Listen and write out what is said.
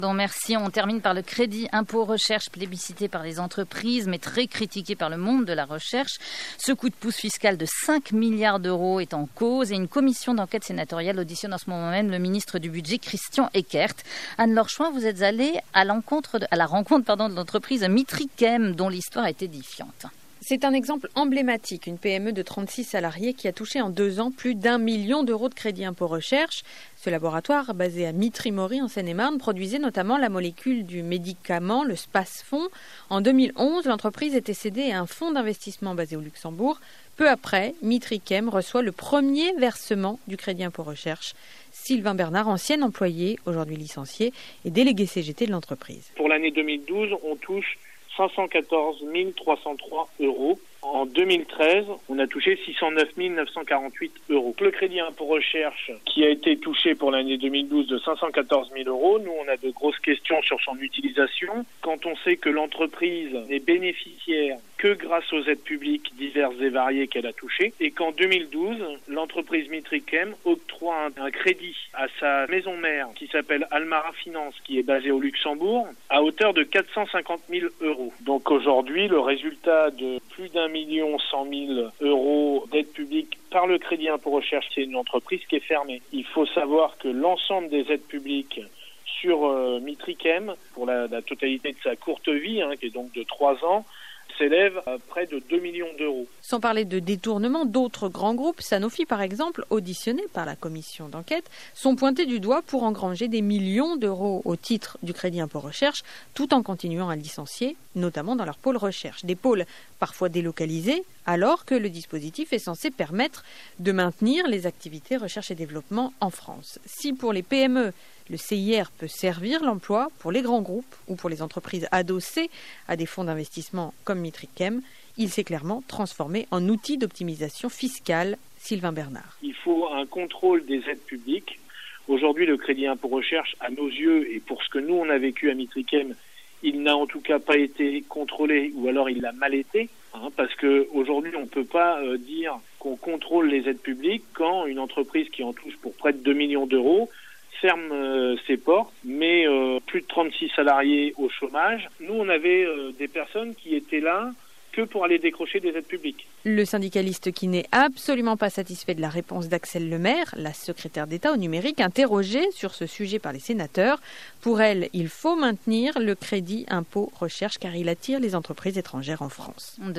Bon, merci. On termine par le crédit impôt recherche plébiscité par les entreprises, mais très critiqué par le monde de la recherche. Ce coup de pouce fiscal de 5 milliards d'euros est en cause et une commission d'enquête sénatoriale auditionne en ce moment même le ministre du Budget, Christian Eckert. Anne-Laure Chouin, vous êtes allée à la rencontre de l'entreprise Mitrichem, dont l'histoire est édifiante. C'est un exemple emblématique, une PME de 36 salariés qui a touché en 2 ans plus d'1 million d'euros de crédit impôt recherche. Ce laboratoire, basé à Mitry-Mory en Seine-et-Marne, produisait notamment la molécule du médicament, le Spasfon. En 2011, l'entreprise était cédée à un fonds d'investissement basé au Luxembourg. Peu après, Mitrichem reçoit le premier versement du crédit impôt recherche. Sylvain Bernard, ancien employé, aujourd'hui licencié, et délégué CGT de l'entreprise. Pour l'année 2012, on touche 514 303 euros. En 2013, on a touché 609 948 euros. Le crédit impôt recherche qui a été touché pour l'année 2012 de 514 000 euros, nous on a de grosses questions sur son utilisation. Quand on sait que l'entreprise n'est bénéficiaire que grâce aux aides publiques diverses et variées qu'elle a touchées, et qu'en 2012, l'entreprise Mitrichem octroie un crédit à sa maison mère qui s'appelle Almara Finance, qui est basée au Luxembourg, à hauteur de 450 000 euros. Donc aujourd'hui, le résultat de plus d'1 100 000 euros d'aide publique par le crédit impôt recherche, c'est une entreprise qui est fermée. Il faut savoir que l'ensemble des aides publiques sur Mitrichem, pour la totalité de sa courte vie, qui est donc de 3 ans, s'élève à près de 2 millions d'euros. Sans parler de détournement, d'autres grands groupes, Sanofi par exemple, auditionnés par la commission d'enquête, sont pointés du doigt pour engranger des millions d'euros au titre du crédit impôt recherche, tout en continuant à licencier, notamment dans leur pôle recherche. Des pôles parfois délocalisés, alors que le dispositif est censé permettre de maintenir les activités recherche et développement en France. Si pour les PME, le CIR peut servir l'emploi, pour les grands groupes ou pour les entreprises adossées à des fonds d'investissement comme Mitrichem, il s'est clairement transformé en outil d'optimisation fiscale. Sylvain Bernard. Il faut un contrôle des aides publiques. Aujourd'hui, le crédit impôt recherche, à nos yeux, et pour ce que nous on a vécu à Mitrichem, il n'a en tout cas pas été contrôlé, ou alors il a mal été, parce qu'aujourd'hui on ne peut pas dire qu'on contrôle les aides publiques quand une entreprise qui en touche pour près de 2 millions d'euros ferme ses portes, mais plus de 36 salariés au chômage. Nous, on avait des personnes qui étaient là que pour aller décrocher des aides publiques. Le syndicaliste qui n'est absolument pas satisfait de la réponse d'Axelle Lemaire, la secrétaire d'État au numérique, interrogée sur ce sujet par les sénateurs. Pour elle, il faut maintenir le crédit impôt recherche car il attire les entreprises étrangères en France.